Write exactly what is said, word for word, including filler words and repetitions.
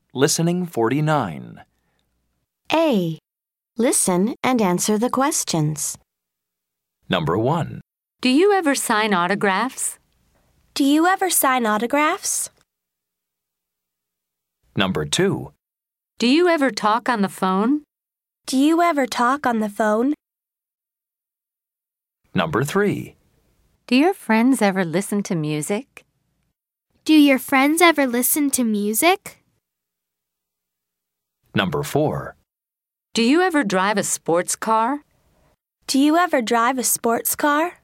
Listening forty-nine. A. Listen and answer the questions. Number one. Do you ever sign autographs? Do you ever sign autographs? Number two. Do you ever talk on the phone? Do you ever talk on the phone? Number three. Do your friends ever listen to music? Do your friends ever listen to music? Number four. Do you ever drive a sports car? Do you ever drive a sports car?